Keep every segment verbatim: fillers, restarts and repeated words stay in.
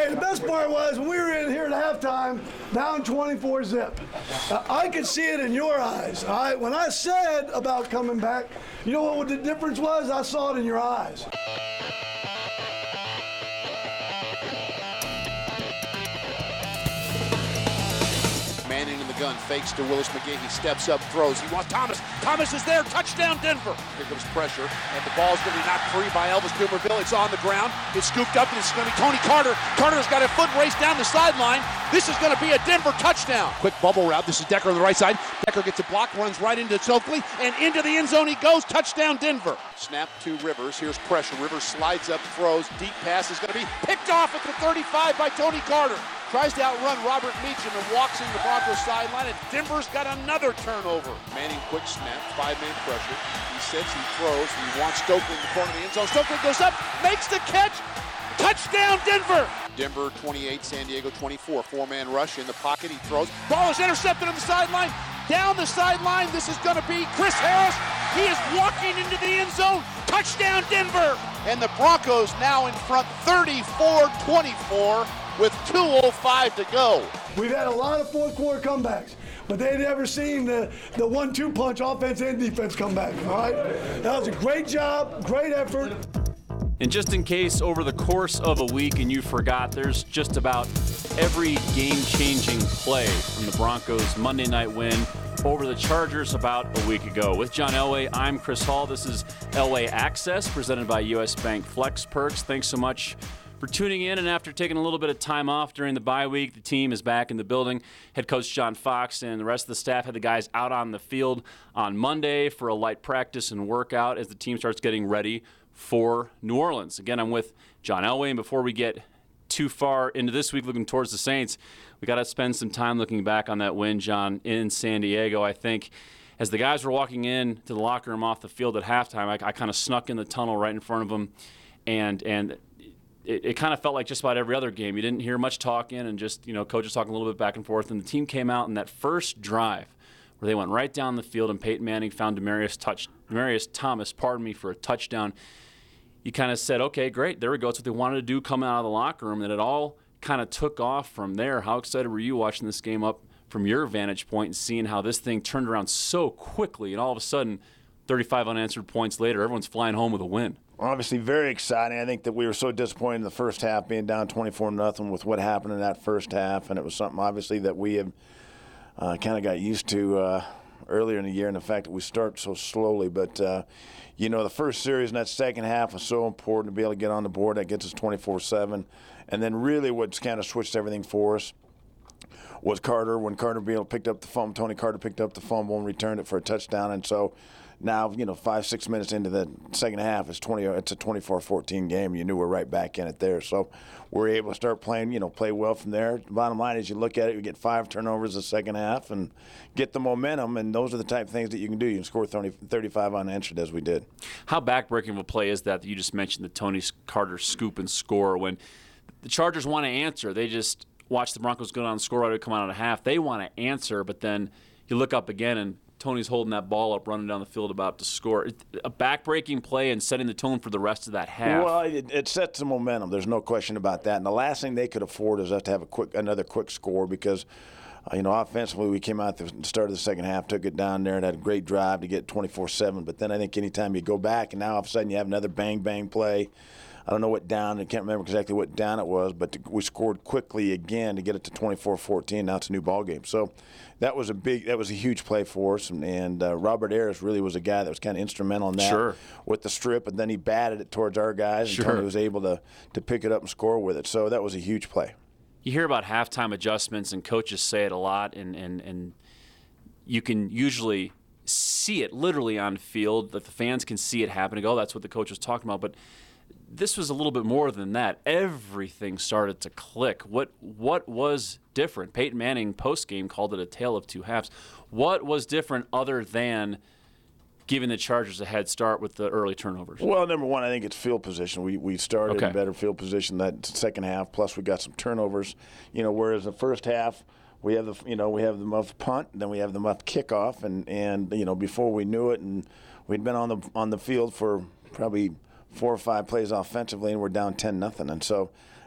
Hey, the best part was when we were in here at halftime, down twenty-four zip. Uh, I could see it in your eyes. All right? When I said about coming back, you know what the difference was? I saw it in your eyes. Manning in the gun, fakes to Willis McGahee. He steps up, throws. He wants Thomas. Thomas is there. Touchdown, Denver. Here comes pressure, and the ball's going to be knocked free by Elvis Dumerville. It's on the ground. It's scooped up, and it's going to be Tony Carter. Carter's got a foot race down the sideline. This is going to be a Denver touchdown. Quick bubble route. This is Decker on the right side. Decker gets a block, runs right into Stokely, and into the end zone he goes. Touchdown, Denver. Snap to Rivers. Here's pressure. Rivers slides up, throws. Deep pass is going to be picked off at the thirty-five by Tony Carter. Tries to outrun Robert Meacham and walks in the Broncos sideline, and Denver's got another turnover. Manning quick snap, five-man pressure. He sits, he throws, he wants Stokely in the corner of the end zone. Stokely goes up, makes the catch. Touchdown, Denver! Denver twenty-eight, San Diego twenty-four. Four-man rush in the pocket. He throws. Ball is intercepted on the sideline. Down the sideline, this is going to be Chris Harris. He is walking into the end zone. Touchdown, Denver! And the Broncos now in front thirty-four twenty-four. With two oh five to go. We've had a lot of fourth quarter comebacks, but they'd never seen the, the one two punch offense and defense come back, all right? That was a great job, great effort. And just in case over the course of a week and you forgot, there's just about every game-changing play from the Broncos' Monday night win over the Chargers about a week ago. With John Elway, I'm Chris Hall. This is Elway Access, presented by U S Bank Flex Perks. Thanks so much for tuning in, and after taking a little bit of time off during the bye week, the team is back in the building. Head coach John Fox and the rest of the staff had the guys out on the field on Monday for a light practice and workout as the team starts getting ready for New Orleans. Again, I'm with John Elway, and before we get too far into this week looking towards the Saints, we got to spend some time looking back on that win, John, in San Diego. I think as the guys were walking in to the locker room off the field at halftime, I, I kind of snuck in the tunnel right in front of them, and and It, it kind of felt like just about every other game. You didn't hear much talking and just, you know, coaches talking a little bit back and forth. And the team came out in that first drive where they went right down the field and Peyton Manning found Demaryius, touch, Demaryius Thomas, pardon me, for a touchdown. You kind of said, okay, great, there we go. It's what they wanted to do coming out of the locker room. And it all kind of took off from there. How excited were you watching this game up from your vantage point and seeing how this thing turned around so quickly and all of a sudden, thirty-five unanswered points later, everyone's flying home with a win? Obviously very exciting. I think that we were so disappointed in the first half, being down twenty-four nothing with what happened in that first half, and it was something obviously that we have uh, kind of got used to uh, earlier in the year, and the fact that we start so slowly. But, uh, you know, the first series in that second half was so important to be able to get on the board. That gets us twenty-four seven. And then really what's kind of switched everything for us was Carter. When Carter Beal picked up the fumble, Tony Carter picked up the fumble and returned it for a touchdown. And so now, you know, five, six minutes into the second half, it's twenty. It's a twenty-four fourteen game. You knew we're right back in it there. So we're able to start playing, you know, play well from there. The bottom line is you look at it, you get five turnovers the second half and get the momentum, and those are the type of things that you can do. You can score thirty, thirty-five unanswered as we did. How backbreaking of a play is that that you just mentioned, the Tony Carter scoop and score? When the Chargers want to answer, they just watch the Broncos go down and score right to come out at a half. They want to answer, but then you look up again and Tony's holding that ball up, running down the field about to score. A back-breaking play and setting the tone for the rest of that half. Well, it, it sets the momentum. There's no question about that. And the last thing they could afford is us to have a quick, another quick score because, uh, you know, offensively we came out at the start of the second half, took it down there and had a great drive to get twenty-four seven. But then I think anytime you go back and now all of a sudden you have another bang-bang play, I don't know what down, I can't remember exactly what down it was, but we scored quickly again to get it to twenty-four fourteen. Now it's a new ball game. So that was a big, that was a huge play for us. And, and uh, Robert Ayers really was a guy that was kind of instrumental in that sure. with the strip, and then he batted it towards our guys, and sure. Tony was able to, to pick it up and score with it. So that was a huge play. You hear about halftime adjustments, and coaches say it a lot, and, and, and you can usually see it literally on field, that the fans can see it happening. Oh, that's what the coach was talking about. But this was a little bit more than that. Everything started to click. What what was different? Peyton Manning post-game called it a tale of two halves. What was different other than giving the Chargers a head start with the early turnovers? Well, number one, I think it's field position. We we started okay. in better field position that second half. Plus, we got some turnovers. You know, whereas the first half, we have the you know we have the muffed punt, then we have the muffed kickoff, and and you know before we knew it, and we'd been on the on the field for probably four or five plays offensively, and we're down ten nothing. And so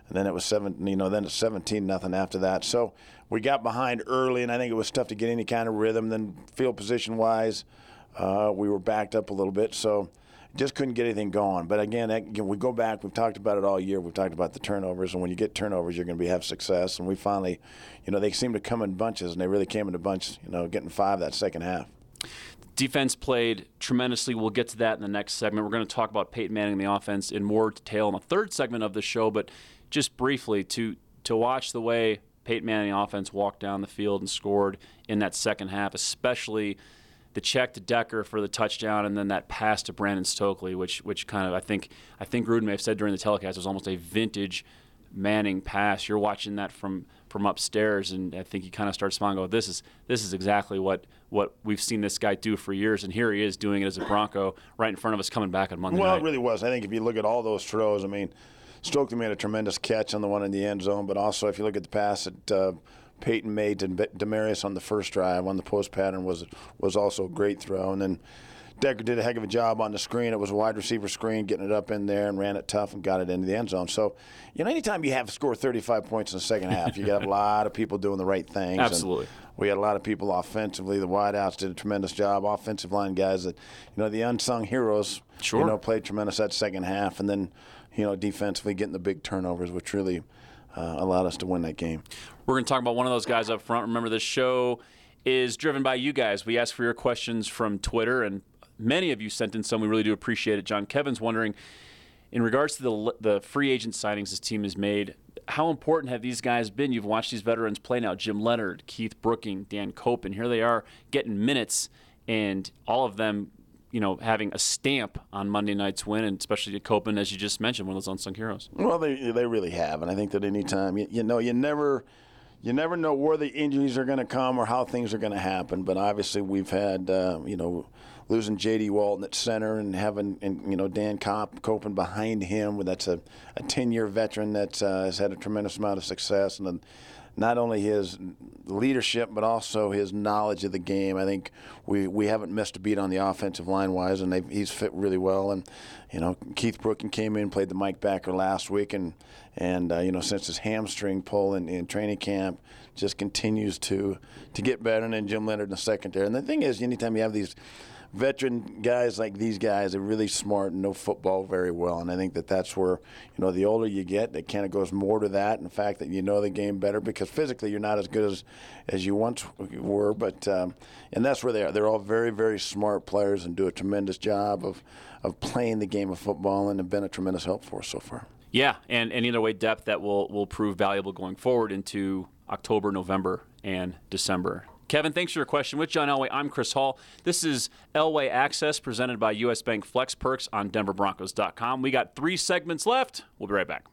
and then it was seven. You know, then it's seventeen nothing after that. So we got behind early, and I think it was tough to get any kind of rhythm. Then field position wise, uh, we were backed up a little bit, so just couldn't get anything going. But again, that, again, we go back. We've talked about it all year. We've talked about the turnovers, and when you get turnovers, you're going to be have success. And we finally, you know, they seem to come in bunches, and they really came in a bunch. You know, getting five that second half. Defense played tremendously. We'll get to that in the next segment. We're going to talk about Peyton Manning and the offense in more detail in the third segment of the show. But just briefly, to to watch the way Peyton Manning and the offense walked down the field and scored in that second half, especially the check to Decker for the touchdown, and then that pass to Brandon Stokely, which which kind of I think I think Gruden may have said during the telecast was almost a vintage Manning pass. You're watching that from from upstairs, and I think you kind of start smiling. Go, this is this is exactly what what we've seen this guy do for years, and here he is doing it as a Bronco right in front of us, coming back on Monday well, night. Well, it really was. I think if you look at all those throws, I mean, Stokely made a tremendous catch on the one in the end zone, but also if you look at the pass that uh, Peyton made to Demarius on the first drive on the post pattern was was also a great throw. And then Decker did a heck of a job on the screen. It was a wide receiver screen, getting it up in there and ran it tough and got it into the end zone. So, you know, anytime you have score thirty-five points in the second half, you got a lot of people doing the right things. Absolutely. And we had a lot of people offensively. The wideouts did a tremendous job. Offensive line guys that, you know, the unsung heroes, sure. you know, played tremendous that second half. And then, you know, defensively getting the big turnovers, which really uh, allowed us to win that game. We're going to talk about one of those guys up front. Remember, this show is driven by you guys. We ask for your questions from Twitter, and many of you sent in some. We really do appreciate it. John Kevin's wondering, in regards to the the free agent signings this team has made, how important have these guys been? You've watched these veterans play now. Jim Leonard, Keith Brooking, Dan Cope, and here they are getting minutes, and all of them, you know, having a stamp on Monday night's win, and especially Copeland, as you just mentioned, one of those unsung heroes. Well, they they really have, and I think that any time, you, you know, you never you never know where the injuries are going to come or how things are going to happen. But obviously, we've had, uh, you know, losing J D Walton at center and having, and, you know, Dan Cop, Copeland behind him. That's a a ten-year veteran that uh, has had a tremendous amount of success, and then not only his leadership, but also his knowledge of the game. I think we, we haven't missed a beat on the offensive line-wise, and he's fit really well. And, you know, Keith Brooking came in, played the Mike backer last week, and, and uh, you know, since his hamstring pull in, in training camp, just continues to to get better. And then Jim Leonard in the secondary. And the thing is, anytime you have these veteran guys like these guys are really smart and know football very well, and I think that that's where, you know, the older you get, it kind of goes more to that, and the fact that you know the game better, because physically you're not as good as as you once were, but um, and that's where they are. They're all very, very smart players and do a tremendous job of of playing the game of football, and have been a tremendous help for us so far. Yeah, and, and either way, depth that will will prove valuable going forward into October, November, and December. Kevin, thanks for your question. With John Elway, I'm Chris Hall. This is Elway Access, presented by U S. Bank Flex Perks on Denver Broncos dot com. We got three segments left. We'll be right back.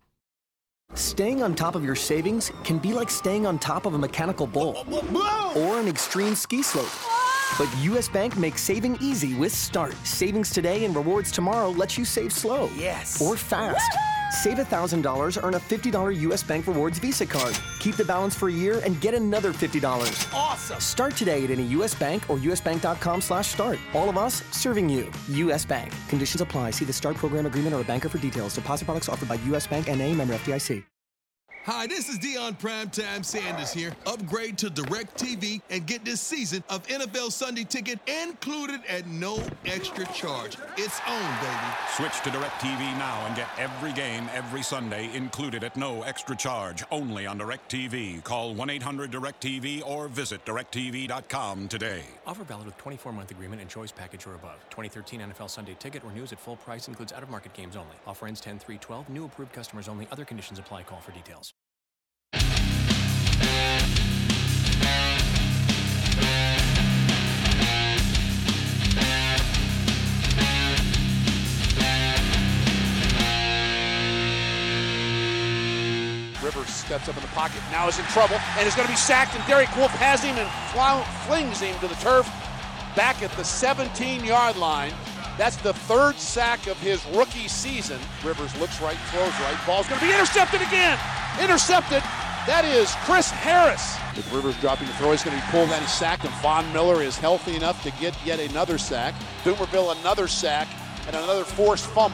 Staying on top of your savings can be like staying on top of a mechanical bull or an extreme ski slope. But U S. Bank makes saving easy with Start. Savings today and rewards tomorrow lets you save slow. Yes. Or fast. Woo-hoo! Save one thousand dollars, earn a fifty dollars U S. Bank Rewards Visa card. Keep the balance for a year and get another fifty dollars. Awesome. Start today at any U S. Bank or U S bank dot com slash start. All of us serving you. U S. Bank. Conditions apply. See the Start program agreement or a banker for details. Deposit products offered by U S. Bank N A, member F D I C. Hi, this is Deion Primetime Sanders here. Upgrade to DirecTV and get this season of N F L Sunday Ticket included at no extra charge. It's on, baby. Switch to DirecTV now and get every game every Sunday included at no extra charge, only on DirecTV. Call one eight hundred direct T V or visit direct T V dot com today. Offer valid with twenty-four month agreement and choice package or above. twenty thirteen N F L Sunday Ticket or news at full price includes out-of-market games only. Offer ends ten three twelve. New approved customers only. Other conditions apply. Call for details. Rivers steps up in the pocket, now is in trouble, and is going to be sacked, and Derek Wolfe has him and fly, flings him to the turf back at the seventeen-yard line. That's the third sack of his rookie season. Rivers looks right, throws right, ball's going to be intercepted again. Intercepted. That is Chris Harris. With Rivers dropping the throw, he's going to be pulled and he's sacked, and Von Miller is healthy enough to get yet another sack. Boomerville another sack and another forced fumble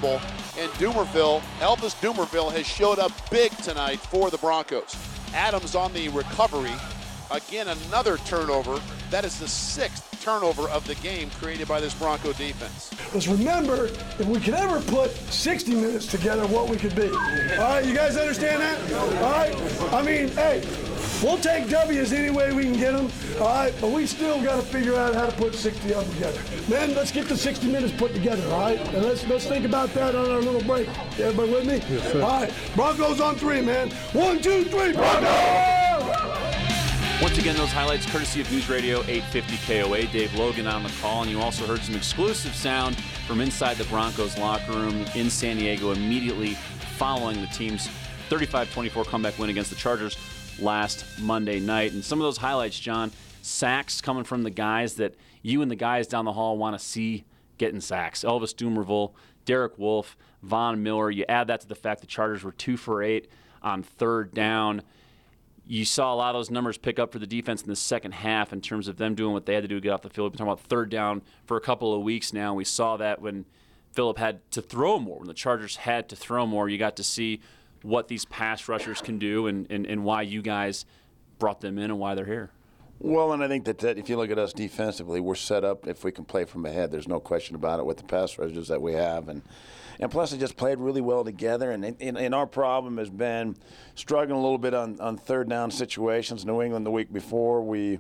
And Dumerville, Elvis Dumerville has showed up big tonight for the Broncos. Adams on the recovery. Again, another turnover. That is the sixth turnover of the game created by this Bronco defense. Let's remember, if we could ever put sixty minutes together, what we could be. All right, you guys understand that? All right? I mean, hey, we'll take W's any way we can get them, all right? But we still got to figure out how to put sixty of them together. Man, let's get the sixty minutes put together, all right? And let's let's think about that on our little break. Everybody with me? Yes, sir. All right, Broncos on three, man. One, two, three, Broncos! Once again, those highlights courtesy of News Radio eight fifty K O A. Dave Logan on the call, and you also heard some exclusive sound from inside the Broncos locker room in San Diego immediately following the team's thirty-five twenty-four comeback win against the Chargers last Monday night. And some of those highlights, John, sacks coming from the guys that you and the guys down the hall want to see getting sacks. Elvis Dumerville, Derek Wolfe, Von Miller. You add that to the fact the Chargers were two for eight on third down. You saw a lot of those numbers pick up for the defense in the second half in terms of them doing what they had to do to get off the field. We've been talking about third down for a couple of weeks now. We saw that when Phillip had to throw more, when the Chargers had to throw more. You got to see what these pass rushers can do and, and, and why you guys brought them in and why they're here. Well, and I think that, that if you look at us defensively, we're set up if we can play from ahead. There's no question about it with the pass rushers that we have. And and plus, they just played really well together. And, and, and our problem has been struggling a little bit on, on third down situations. New England the week before, we,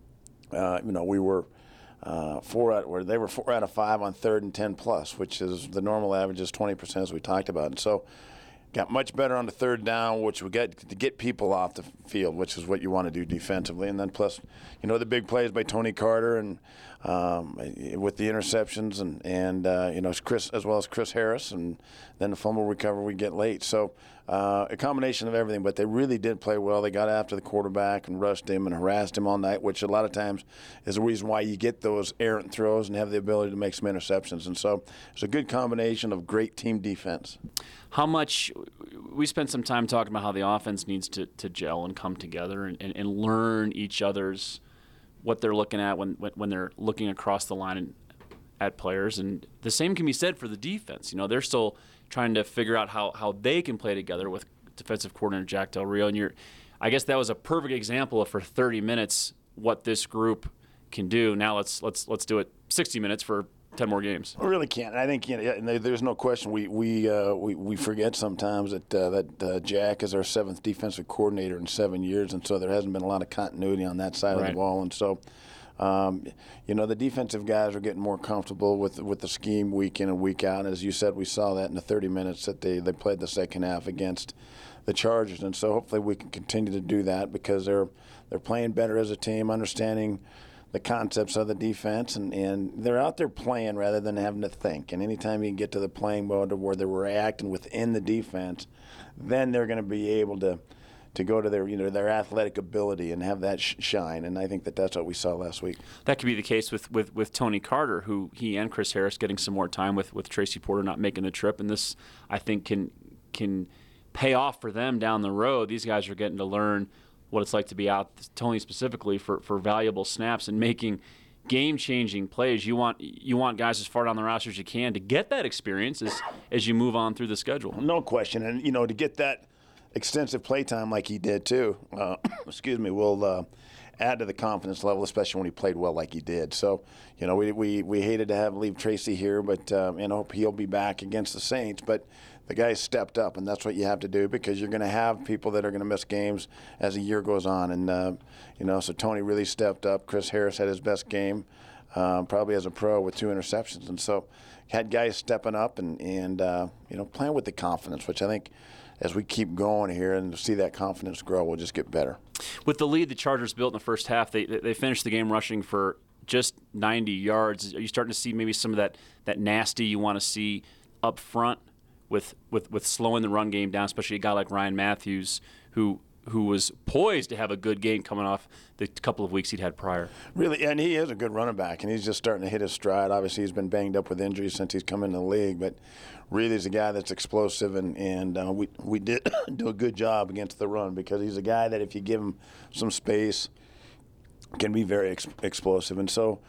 uh, you know, we were uh, four out where they were four out of five on third and ten plus, which is the normal average is twenty percent as we talked about. And so got much better on the third down, which we get to get people off the field, which is what you want to do defensively. And then plus, you know, the big plays by Tony Carter and um, with the interceptions and, and uh, you know, Chris as well as Chris Harris, and then the fumble recovery we get late. So uh, a combination of everything, but they really did play well. They got after the quarterback and rushed him and harassed him all night, which a lot of times is the reason why you get those errant throws and have the ability to make some interceptions. And so it's a good combination of great team defense. How much we spent some time talking about how the offense needs to, to gel and come together and, and, and learn each other's what they're looking at when when they're looking across the line and at players. And the same can be said for the defense. You know, they're still trying to figure out how, how they can play together with defensive coordinator Jack Del Rio. And you're, I guess that was a perfect example of for thirty minutes what this group can do. Now let's let's let's do it sixty minutes for ten more games. We really can't. I think, you know, there's no question we we uh, we, we forget sometimes that uh, that uh, Jack is our seventh defensive coordinator in seven years, and so there hasn't been a lot of continuity on that side right. of the ball. And so, um, you know, the defensive guys are getting more comfortable with with the scheme week in and week out. And as you said, we saw that in the thirty minutes that they, they played the second half against the Chargers. And so hopefully we can continue to do that because they're they're playing better as a team, understanding the concepts of the defense, and, and they're out there playing rather than having to think. And anytime you can get to the playing mode where they're reacting within the defense, then they're going to be able to to go to their you know their athletic ability and have that sh- shine. And I think that that's what we saw last week. That could be the case with, with, with Tony Carter, who he and Chris Harris getting some more time with, with Tracy Porter not making the trip. And this, I think, can can pay off for them down the road. These guys are getting to learn what it's like to be out, Tony specifically, for, for valuable snaps and making game-changing plays. You want you want guys as far down the roster as you can to get that experience as, as you move on through the schedule. No question. And, you know, to get that extensive play time like he did, too, uh, excuse me, will uh, add to the confidence level, especially when he played well like he did. So, you know, we we, we hated to have leave Tracy here, but, um, you know, he'll be back against the Saints. But the guy stepped up, and that's what you have to do because you're going to have people that are going to miss games as the year goes on. And, uh, you know, so Tony really stepped up. Chris Harris had his best game, um, probably as a pro with two interceptions. And so had guys stepping up and, and uh, you know, playing with the confidence, which I think as we keep going here and see that confidence grow, we'll just get better. With the lead the Chargers built in the first half, they they finished the game rushing for just ninety yards. Are you starting to see maybe some of that, that nasty you want to see up front? With, with with slowing the run game down, especially a guy like Ryan Matthews, who who was poised to have a good game coming off the couple of weeks he'd had prior. Really, and he is a good running back, and he's just starting to hit his stride. Obviously, he's been banged up with injuries since he's come into the league, but really he's a guy that's explosive, and, and uh, we, we did do a good job against the run because he's a guy that if you give him some space can be very ex- explosive. And so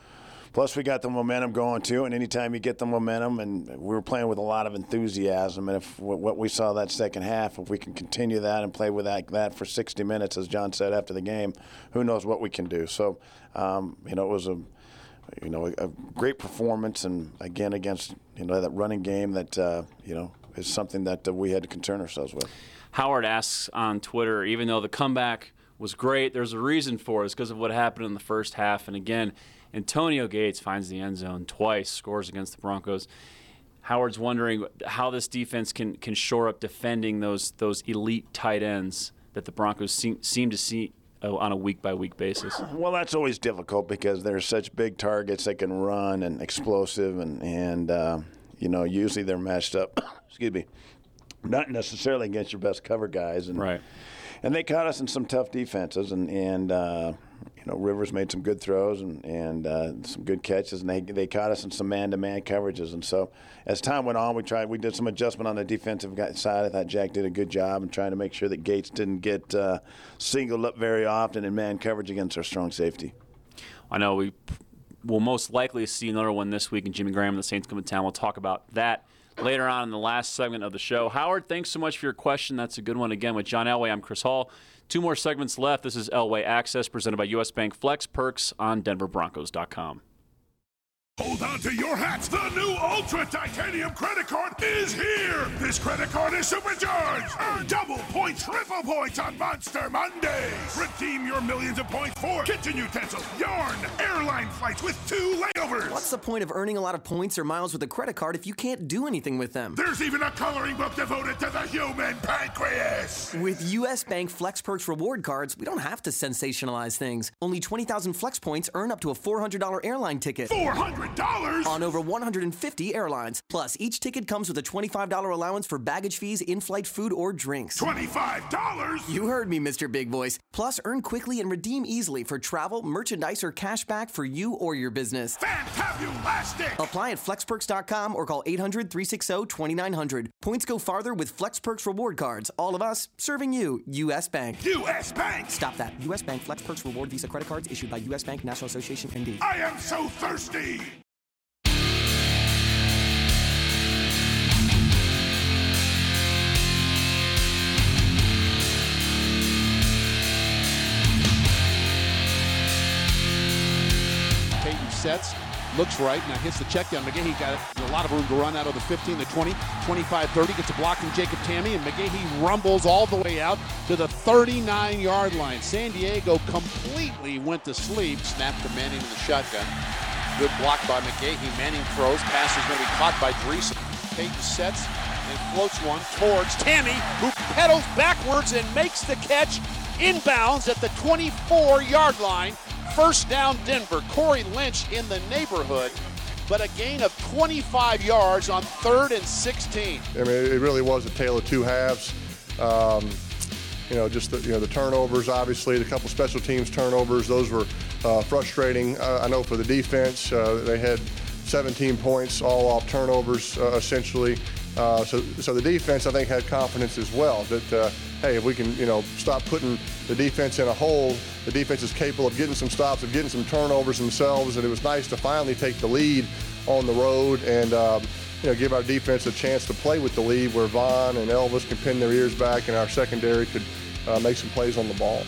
Plus, we got the momentum going, too, and anytime you get the momentum, and we were playing with a lot of enthusiasm, and if what we saw that second half, if we can continue that and play with that, that for sixty minutes, as John said after the game, who knows what we can do. So, um, you know, it was a, you know, a, a great performance, and again, against, you know, that running game that, uh, you know, is something that uh, we had to concern ourselves with. Howard asks on Twitter, even though the comeback was great, there's a reason for it. It's because of what happened in the first half. And again, Antonio Gates finds the end zone twice, scores against the Broncos. Howard's wondering how this defense can can shore up defending those those elite tight ends that the Broncos seem, seem to see on a week-by-week basis. Well, that's always difficult because they're such big targets. They can run and explosive, and, and uh, you know, usually they're matched up, excuse me, not necessarily against your best cover guys. And, right. And they caught us in some tough defenses, and, and uh, you know, Rivers made some good throws and, and uh, some good catches, and they they caught us in some man-to-man coverages. And so as time went on, we tried we did some adjustment on the defensive side. I thought Jack did a good job in trying to make sure that Gates didn't get uh, singled up very often in man coverage against our strong safety. I know we will most likely see another one this week, and Jimmy Graham and the Saints come to town. We'll talk about that later on in the last segment of the show. Howard, thanks so much for your question. That's a good one. Again, with John Elway, I'm Chris Hall. Two more segments left. This is Elway Access, presented by U S Bank Flex Perks on Denver Broncos dot com. Hold on to your hats. The new Ultra Titanium credit card is here. This credit card is supercharged. Earn double points, triple points on Monster Mondays. Redeem your millions of points for kitchen utensils, yarn, airline flights with two layovers. What's the point of earning a lot of points or miles with a credit card if you can't do anything with them? There's even a coloring book devoted to the human pancreas. With U S Bank Flex Perks reward cards, we don't have to sensationalize things. Only twenty thousand Flex points earn up to a four hundred dollars airline ticket. four hundred dollars? On over one hundred fifty airlines. Plus, each ticket comes with a twenty-five dollars allowance for baggage fees, in-flight food, or drinks. twenty-five dollars? You heard me, Mister Big Voice. Plus, earn quickly and redeem easily for travel, merchandise, or cash back for you or your business. Fantabulastic! Apply at flex perks dot com or call eight hundred, three six zero, two nine zero zero. Points go farther with Flex Perks reward cards. All of us serving you. U S Bank. U S Bank! Stop that. U S Bank Flex Perks reward Visa credit cards issued by U S Bank National Association, N D. I am so thirsty! Sets, looks right, now hits the check down. McGahee got a lot of room to run out of the fifteen, the twenty, twenty-five, thirty, gets a block from Jacob Tamme, and McGahee rumbles all the way out to the thirty-nine yard line. San Diego completely went to sleep. Snap to Manning in the shotgun. Good block by McGahee. Manning throws. Pass is going to be caught by Dreesen. Peyton sets and floats one towards Tamme, who pedals backwards and makes the catch inbounds at the twenty-four yard line. First down, Denver. Corey Lynch in the neighborhood, but a gain of twenty-five yards on third and sixteen. I mean, it really was a tale of two halves. Um, you know, just the, you know, the turnovers, obviously, the couple special teams turnovers, those were uh, frustrating. Uh, I know for the defense, uh, they had seventeen points, all off turnovers, uh, essentially. Uh, so, so the defense, I think, had confidence as well that, uh, hey, if we can, you know, stop putting the defense in a hole, the defense is capable of getting some stops, of getting some turnovers themselves, and it was nice to finally take the lead on the road and, um, you know, give our defense a chance to play with the lead where Vaughn and Elvis can pin their ears back and our secondary could uh, make some plays on the ball.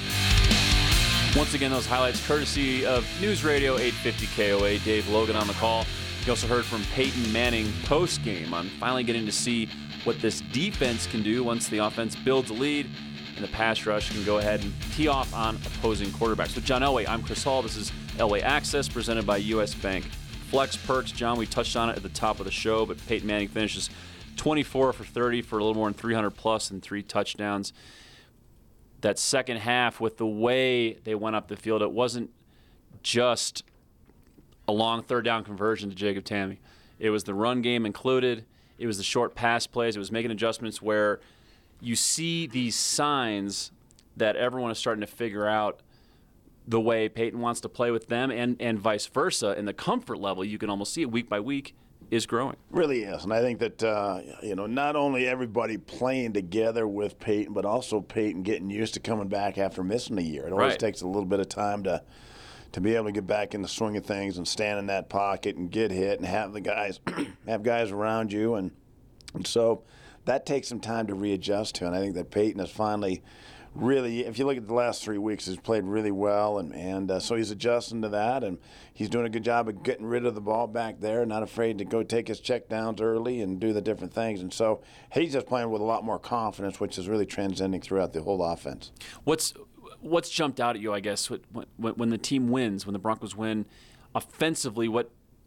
Once again, those highlights courtesy of News Radio eight fifty K O A. Dave Logan on the call. You also heard from Peyton Manning post-game on finally getting to see what this defense can do once the offense builds a lead and the pass rush can go ahead and tee off on opposing quarterbacks. With John Elway, I'm Chris Hall. This is Elway Access presented by U S Bank Flex Perks. John, we touched on it at the top of the show, but Peyton Manning finishes twenty-four for thirty for a little more than three hundred plus and three touchdowns. That second half, with the way they went up the field, it wasn't just a long third down conversion to Jacob Tamme. It was the run game included. It was the short pass plays. It was making adjustments where you see these signs that everyone is starting to figure out the way Peyton wants to play with them and, and vice versa. And the comfort level, you can almost see it week by week, is growing. Really is. And I think that, uh, you know, not only everybody playing together with Peyton, but also Peyton getting used to coming back after missing a year. It always Right. takes a little bit of time to to be able to get back in the swing of things and stand in that pocket and get hit and have the guys have guys around you. And, and so that takes some time to readjust to. And I think that Peyton has finally really, if you look at the last three weeks, he's played really well. And, and uh, so he's adjusting to that. And he's doing a good job of getting rid of the ball back there, not afraid to go take his check downs early and do the different things. And so he's just playing with a lot more confidence, which is really transcending throughout the whole offense. What's What's jumped out at you, I guess, when, when the team wins, when the Broncos win, offensively, what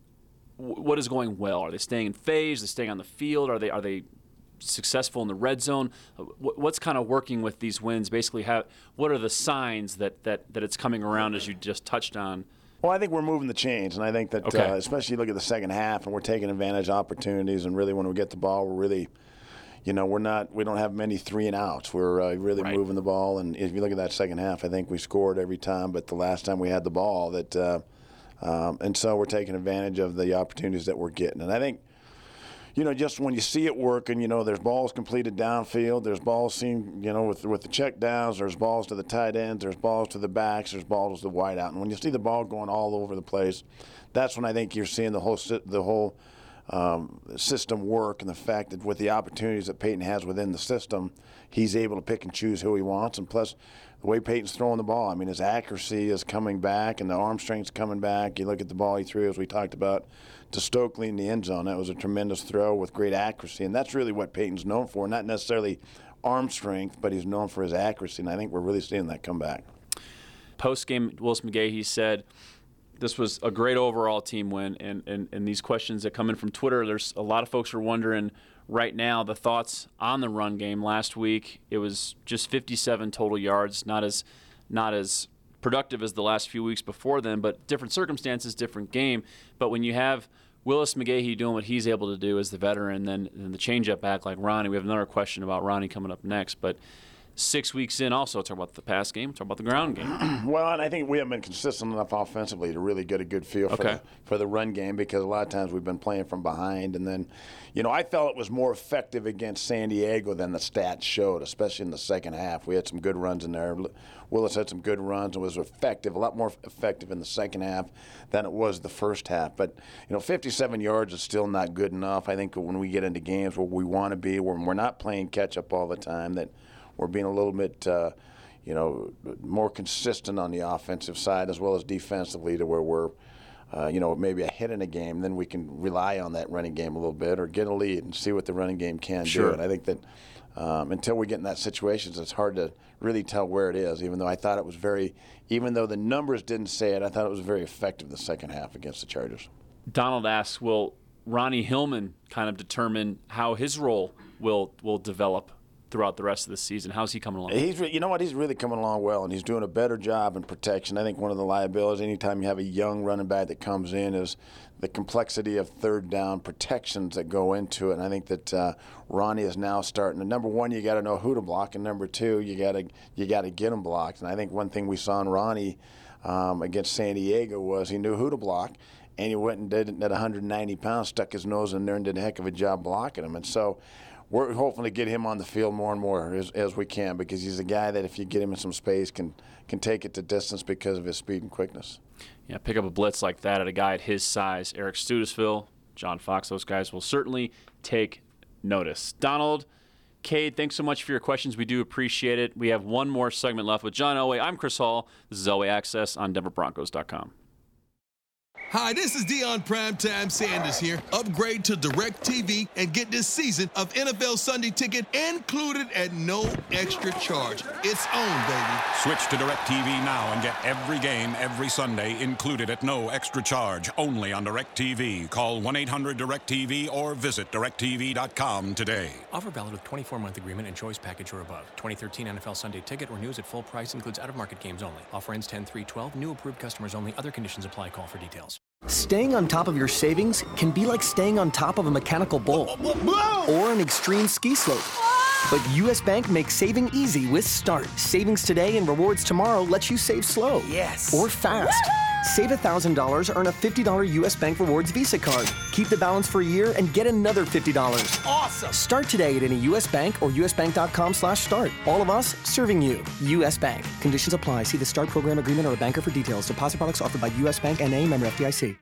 what is going well? Are they staying in phase? Are they staying on the field? Are they are they successful in the red zone? What's kind of working with these wins? Basically, how, what are the signs that, that, that it's coming around, as you just touched on? Well, I think we're moving the chains, and I think that, okay. uh, especially look at the second half, and we're taking advantage of opportunities, and really when we get the ball, we're really – you know, we're not, we don't have many three and outs. We're uh, really right. moving the ball. And if you look at that second half, I think we scored every time, but the last time we had the ball that, uh, um, and so we're taking advantage of the opportunities that we're getting. And I think, you know, just when you see it working, you know, there's balls completed downfield, there's balls seen, you know, with with the check downs, there's balls to the tight ends, there's balls to the backs, there's balls to the wide out. And when you see the ball going all over the place, that's when I think you're seeing the whole, the whole, Um, system work, and the fact that with the opportunities that Peyton has within the system, he's able to pick and choose who he wants. And plus, the way Peyton's throwing the ball, I mean, his accuracy is coming back and the arm strength's coming back. You look at the ball he threw, as we talked about, to Stokely in the end zone. That was a tremendous throw with great accuracy, and that's really what Peyton's known for, not necessarily arm strength, but he's known for his accuracy, and I think we're really seeing that come back. Post-game, Willis McGahee said, this was a great overall team win, and, and, and these questions that come in from Twitter, there's a lot of folks are wondering right now the thoughts on the run game. Last week, it was just fifty-seven total yards, not as not as productive as the last few weeks before then, but different circumstances, different game. But when you have Willis McGahee doing what he's able to do as the veteran, then, then the change-up back like Ronnie, we have another question about Ronnie coming up next, but six weeks in also, talk about the pass game, talk about the ground game. Well, and I think we haven't been consistent enough offensively to really get a good feel for, okay. the, for the run game, because a lot of times we've been playing from behind. And then, you know, I felt it was more effective against San Diego than the stats showed, especially in the second half. We had some good runs in there. Willis had some good runs and was effective, a lot more effective in the second half than it was the first half. But, you know, fifty-seven yards is still not good enough. I think when we get into games where we want to be, where we're not playing catch-up all the time, that we're being a little bit, uh, you know, more consistent on the offensive side as well as defensively, to where we're, uh, you know, maybe a hit in a game. Then we can rely on that running game a little bit, or get a lead and see what the running game can sure. do. And I think that um, until we get in that situation, it's hard to really tell where it is, even though I thought it was very, even though the numbers didn't say it, I thought it was very effective the second half against the Chargers. Donald asks, will Ronnie Hillman kind of determine how his role will will develop throughout the rest of the season? How's he coming along? He's, you know what, he's really coming along well, and he's doing a better job in protection. I think one of the liabilities anytime you have a young running back that comes in is the complexity of third down protections that go into it. And I think that uh, Ronnie is now starting. And number one, you got to know who to block, and number two, you got to you got to get him blocked. And I think one thing we saw in Ronnie um, against San Diego was he knew who to block, and he went and did it at one hundred ninety pounds, stuck his nose in there and did a heck of a job blocking him. And so we're hoping to get him on the field more and more as, as we can, because he's a guy that if you get him in some space can can take it to distance because of his speed and quickness. Yeah, pick up a blitz like that at a guy at his size. Eric Studesville, John Fox, those guys will certainly take notice. Donald, Cade, thanks so much for your questions. We do appreciate it. We have one more segment left with John Elway. I'm Chris Hall. This is Elway Access on Denver Broncos dot com. Hi, this is Deion Primetime Sanders here. Upgrade to DirecTV and get this season of N F L Sunday Ticket included at no extra charge. It's on, baby. Switch to DirecTV now and get every game every Sunday included at no extra charge, only on DirecTV. Call one eight hundred direct T V or visit direct T V dot com today. Offer valid with twenty-four month agreement and choice package or above. twenty thirteen N F L Sunday Ticket or news at full price, includes out-of-market games only. Offer ends ten three twelve. New approved customers only. Other conditions apply. Call for details. Staying on top of your savings can be like staying on top of a mechanical bull or an extreme ski slope. But U S. Bank makes saving easy with Start. Savings today and rewards tomorrow lets you save slow. Yes. Or fast. Save one thousand dollars, earn a fifty dollars U S Bank Rewards Visa card. Keep the balance for a year and get another fifty dollars. Awesome! Start today at any U S bank or usbank.com slash start. All of us serving you. U S Bank. Conditions apply. See the START program agreement or a banker for details. Deposit products offered by U S Bank N A, member F D I C.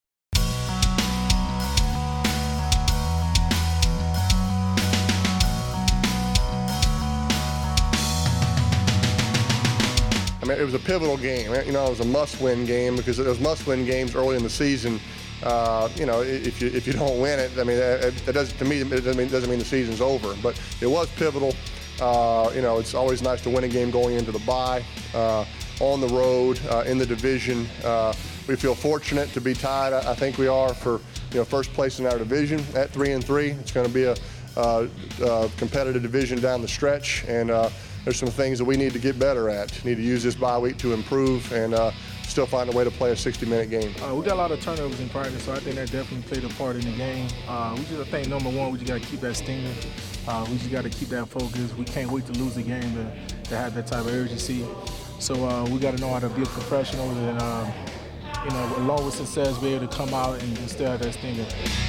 I mean, it was a pivotal game. You know, it was a must-win game because those must-win games early in the season. Uh, you know, if you if you don't win it, I mean, it, it doesn't to me it doesn't mean, it doesn't mean the season's over. But it was pivotal. Uh, you know, it's always nice to win a game going into the bye, uh, on the road, uh, in the division. Uh, we feel fortunate to be tied. I, I think we are for you know first place in our division at three and three. It's going to be a uh, uh, competitive division down the stretch, and uh, there's some things that we need to get better at. Need to use this bye week to improve and uh, still find a way to play a sixty-minute game. Uh, we got a lot of turnovers in practice, so I think that definitely played a part in the game. Uh, we just I think number one, we just got to keep that stinger. Uh, we just got to keep that focus. We can't wait to lose the game to, to have that type of urgency. So uh, we got to know how to be professionals and, uh, you know, along with success, be able to come out and still have that stinger.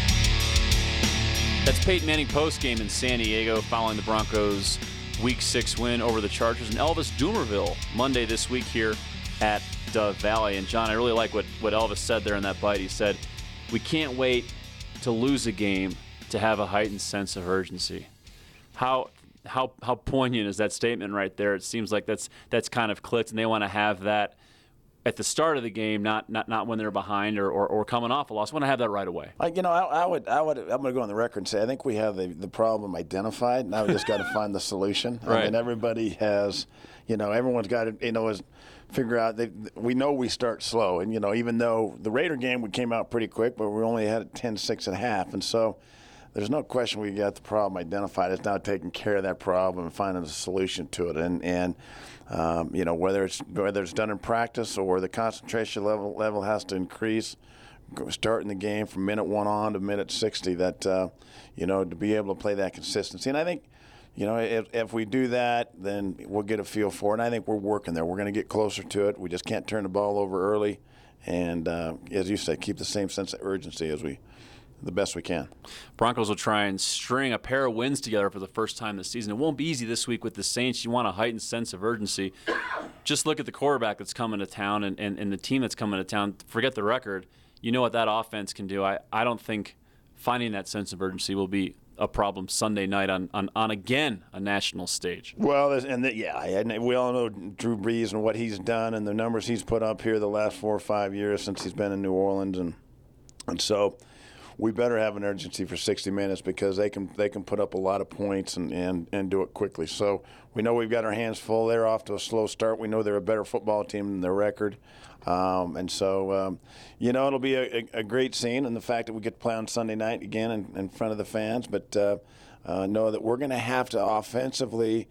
That's Peyton Manning postgame in San Diego following the Broncos' Week six win over the Chargers, and Elvis Dumervil Monday this week here at Dove Valley. And John, I really like what, what Elvis said there in that bite. He said, we can't wait to lose a game to have a heightened sense of urgency. How how how poignant is that statement right there? It seems like that's that's kind of clicked, and they want to have that at the start of the game, not not, not when they're behind or, or, or coming off a loss. I want to have that right away. Like, you know, I, I would, I would, I'm going to go on the record and say I think we have the, the problem identified. Now we just got to find the solution. Right. I mean, everybody has, you know, everyone's got to, you know, is figure out. They, we know we start slow, and you know, even though the Raider game we came out pretty quick, but we only had ten six and a half, and so there's no question we got the problem identified. It's now taking care of that problem and finding a solution to it, and and. Um, you know, whether it's whether it's done in practice or the concentration level level has to increase, starting the game from minute one on to minute sixty. That uh, you know, to be able to play that consistency, and I think, you know, if, if we do that, then we'll get a feel for it. And I think we're working there. We're going to get closer to it. We just can't turn the ball over early, and uh, as you said, keep the same sense of urgency as we. The best we can. Broncos will try and string a pair of wins together for the first time this season. It won't be easy this week with the Saints. You want a heightened sense of urgency. Just look at the quarterback that's coming to town and, and, and the team that's coming to town. Forget the record. You know what that offense can do. I, I don't think finding that sense of urgency will be a problem Sunday night on, on, on again, a national stage. Well, and the, yeah, and we all know Drew Brees and what he's done and the numbers he's put up here the last four or five years since he's been in New Orleans. And, and so we better have an urgency for sixty minutes because they can they can put up a lot of points and, and, and do it quickly. So we know we've got our hands full. They're off to a slow start. We know they're a better football team than their record. Um, and so, um, you know, it'll be a, a great scene, and the fact that we get to play on Sunday night again in, in front of the fans. But uh, uh, know that we're going to have to offensively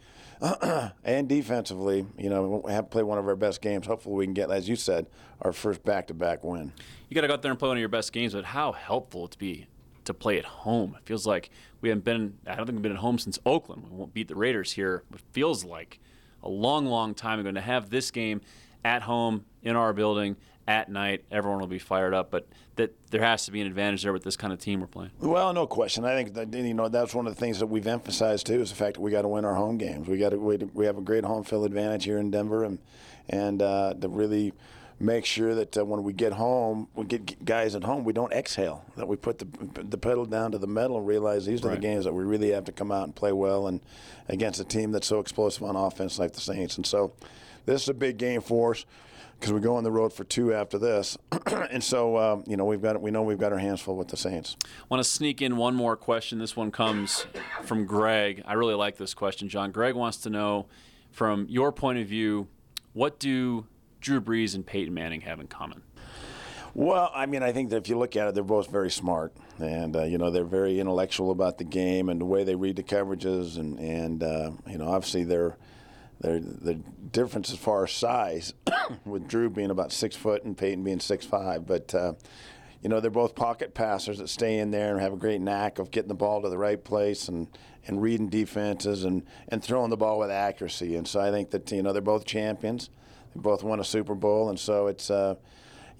and defensively, you know, have to play one of our best games. Hopefully we can get, as you said, our first back-to-back win. You got to go out there and play one of your best games, but how helpful it to be to play at home. It feels like we haven't been, I don't think we've been at home since Oakland. We won't beat the Raiders here. It feels like a long, long time ago. To have this game at home, in our building, at night, everyone will be fired up. But that there has to be an advantage there with this kind of team we're playing. Well, no question. I think that, you know, that's one of the things that we've emphasized too is the fact that we got to win our home games. We got to we, we have a great home field advantage here in Denver, and and uh, to really make sure that uh, when we get home, we get guys at home, we don't exhale. That we put the the pedal down to the metal and realize these are right. the games that we really have to come out and play well, and against a team that's so explosive on offense like the Saints. And so, this is a big game for us, because we go on the road for two after this, and so um, you know we've got we know we've got our hands full with the Saints. I want to sneak in one more question. This one comes from Greg. I really like this question, John. Greg wants to know, from your point of view, what do Drew Brees and Peyton Manning have in common? Well, I mean, I think that if you look at it, they're both very smart, and uh, you know they're very intellectual about the game and the way they read the coverages, and and uh, you know obviously they're. They're, the difference as far as size, with Drew being about six foot and Peyton being six five, but uh, you know they're both pocket passers that stay in there and have a great knack of getting the ball to the right place and, and reading defenses and, and throwing the ball with accuracy. And so I think that you know they're both champions. They both won a Super Bowl, and so it's uh,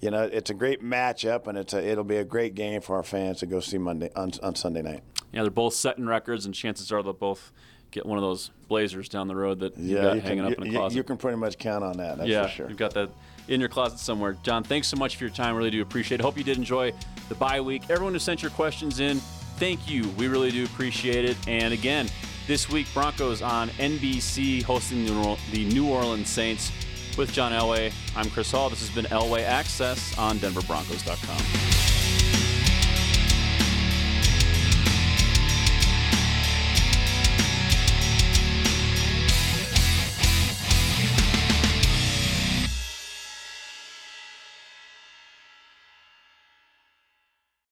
you know, it's a great matchup, and it's a, it'll be a great game for our fans to go see Monday on, on Sunday night. Yeah, they're both setting records, and chances are they'll both get one of those Blazers down the road that you yeah, got you hanging can, up in a you, closet. You can pretty much count on that, that's yeah, for sure. You've got that in your closet somewhere. John, thanks so much for your time. Really do appreciate it. Hope you did enjoy the bye week. Everyone who sent your questions in, thank you. We really do appreciate it. And again, this week, Broncos on N B C hosting the New Orleans Saints. With John Elway, I'm Chris Hall. This has been Elway Access on Denver Broncos dot com.